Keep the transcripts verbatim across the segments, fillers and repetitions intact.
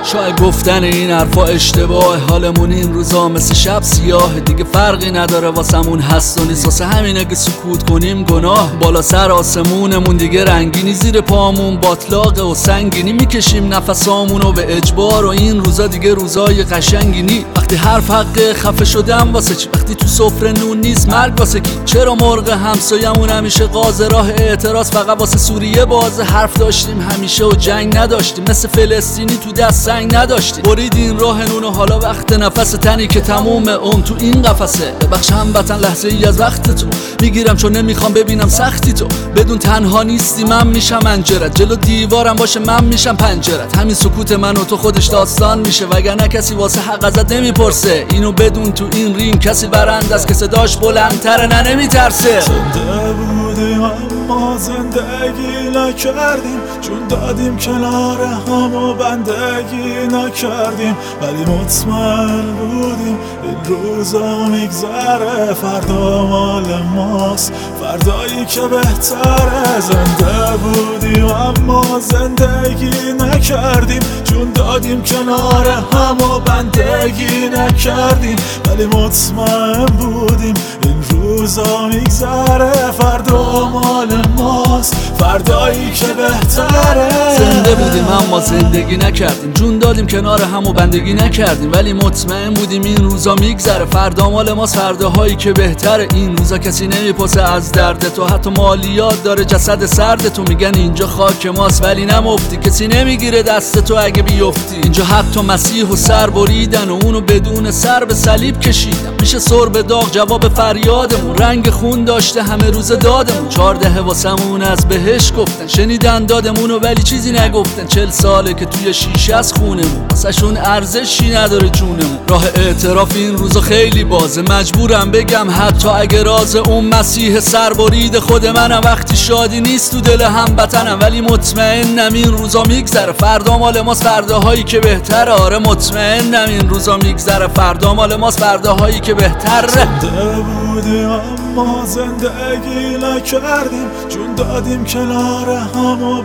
شاید گفتن این حرفا اشتباه، حالمون این روزا مثل شب سیاه، دیگه فرقی نداره واسمون هست و نیست، واسه همین اگه سکوت کنیم گناه. بالا سر آسمونمون دیگه رنگینی، زیر پامون باطلاقه و سنگینی، میکشیم نفسامونو به اجبار و این روزا دیگه روزای قشنگی نی. وقتی حرف حقه خفه شدم واسه چی؟ وقتی تو سفره نون نیست مرگ واسه کی؟ چرا مرغ همسایمون همیشه قاضی؟ راه اعتراض فقط واسه سوریه بازه. حرف داشتیم همیشه و جنگ نداشتیم، مثل فلسطینی تو دست سنگ نداشتیم. بریدین راه نون و حالا وقت نفس تنی که تموم اون تو این قفسه. ببخشم وطن لحظه ای از وقت تو میگیرم چون نمیخوام ببینم سختی تو. بدون تنها نیستی من میشم انجرت، جلو دیوارم باشه من میشم پنجرت. همین سکوت من و تو خودش داستان میشه، وگرنه کسی واسه حق ازت نمیپرسه. اینو بدون تو این رینگ کسی برنده است که صداش بلندتره نه نمیترسه. زنده بودیم اما زندگی نکردیم، چون دادیم کنار هم و بندگی نکردیم. ولی مطمئن بودیم این روزا میگذره، فردا مال ماست، فردایی که بهتره. زنده بودیم اما زندگی نکردیم، چون دادیم کنار هم و بندگی نکردیم. ولی مطمئن بودیم این روزا میگذره، فردا مال ماست، فردایی که بهتره. زنده بودیم اما زندگی نکردیم، جون دادیم کنار هم و بندگی نکردیم. ولی مطمئن بودیم این روزا میگذره، فردا مال ماست، فرداهایی که بهتره. این روزا کسی نمیپرسه از درد تو، حتی مالیات داره جسد سرد تو. میگن اینجا خاک ماست ولی نمفتی، کسی نمیگیره دست تو اگه بیفتی. اینجا حتی مسیح و سر بریدن و اونو بدون سر به صلیب کشیدن. میشه سر به داغ جواب فریادمون، رنگ خون داشته همه روز دادمون. چارده واسمون از بهش گفتن، شنیدن دادمونو ولی چیزی نگفتن. چل ساله که توی شیشه از خونمون، واسه شون ارزشی نداره جونمون. راه اعتراف این روزا خیلی بازه، مجبورم بگم حتی اگه راز اون مسیح سربرید خود منم. وقتی شادی نیست تو دل هموطنم، ولی مطمئنم این روزا میگذره، فردا مال ماست، فرداهایی که بهتره. آره مطمئنم این روزا میگذره، فردا مال ماست، فرداهایی که بهتره. زنده بودیم اما زندگی نکردیم، چون دادیم کنار هم و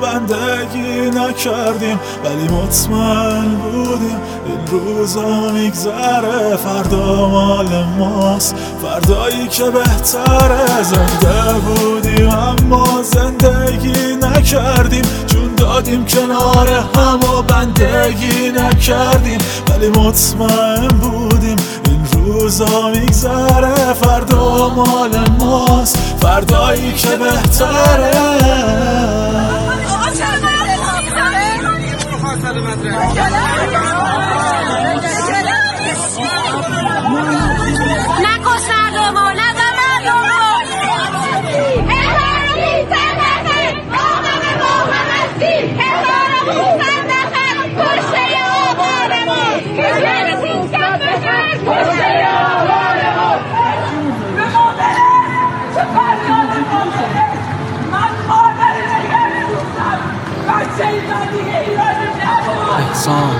بندگی نکردیم. ولی مطمئن بودیم این روزا میگذره، فردا مال ماست، فردایی که بهتره. زنده بودیم اما زندگی نکردیم، چون دادیم کنار هم و بندگی نکردیم. ولی مطمئن بودیم این روزا میگذره، فردا مال ماست، فردایی که بهتره. احسان